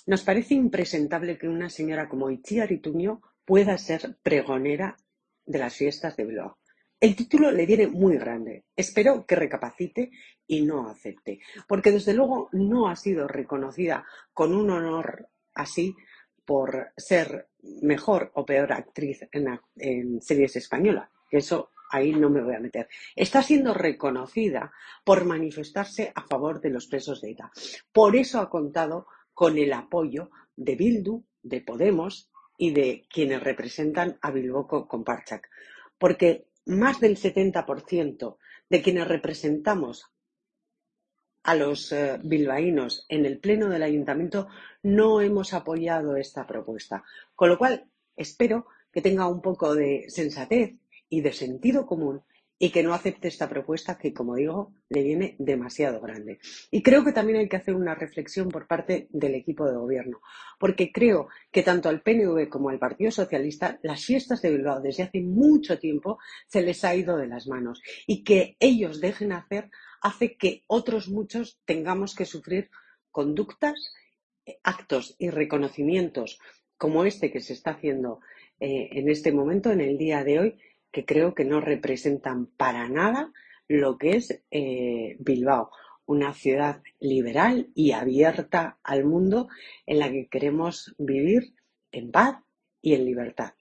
Nos parece impresentable que una señora como Itziar Ituño pueda ser pregonera de las fiestas de Bilbao. El título le viene muy grande. Espero que recapacite y no acepte, porque desde luego no ha sido reconocida con un honor así por ser mejor o peor actriz en series españolas. Eso ahí no me voy a meter. Está siendo reconocida por manifestarse a favor de los presos de ETA. Por eso ha contado con el apoyo de Bildu, de Podemos y de quienes representan a Bilbao Konpartsak. Porque más del 70% de quienes representamos a los bilbaínos en el pleno del ayuntamiento no hemos apoyado esta propuesta. Con lo cual, espero que tenga un poco de sensatez y de sentido común y que no acepte esta propuesta que, como digo, le viene demasiado grande. Y creo que también hay que hacer una reflexión por parte del equipo de gobierno, porque creo que tanto al PNV como al Partido Socialista las fiestas de Bilbao desde hace mucho tiempo se les ha ido de las manos y que ellos dejen hacer hace que otros muchos tengamos que sufrir conductas, actos y reconocimientos como este que se está haciendo en este momento, en el día de hoy, que creo que no representan para nada lo que es Bilbao, una ciudad liberal y abierta al mundo en la que queremos vivir en paz y en libertad.